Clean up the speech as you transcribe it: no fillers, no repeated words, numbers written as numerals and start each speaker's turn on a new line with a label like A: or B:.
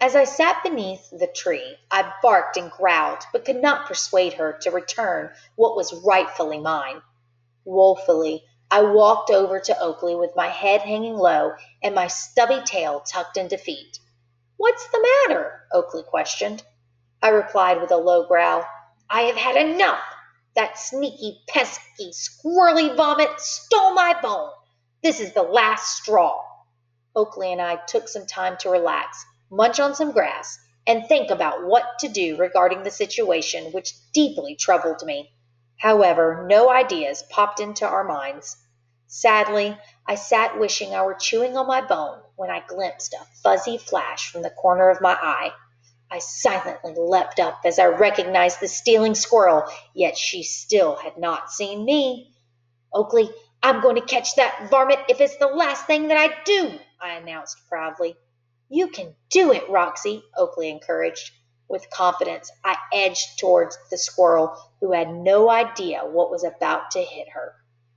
A: As I sat beneath the tree, I barked and growled, but could not persuade her to return what was rightfully mine. Woefully, I walked over to Oakley with my head hanging low and my stubby tail tucked in defeat. "What's the matter?" Oakley questioned. I replied with a low growl, "I have had enough. That sneaky, pesky, squirrely vomit stole my bone. This is the last straw." Oakley and I took some time to relax, munch on some grass, and think about what to do regarding the situation which deeply troubled me. However, no ideas popped into our minds. Sadly, I sat wishing I were chewing on my bone when I glimpsed a fuzzy flash from the corner of my eye. I silently leapt up as I recognized the stealing squirrel, yet she still had not seen me. "Oakley, I'm going to catch that varmint if it's the last thing that I do," I announced proudly. "You can do it, Roxy," Oakley encouraged. With confidence, I edged towards the squirrel, who had no idea what was about to hit her.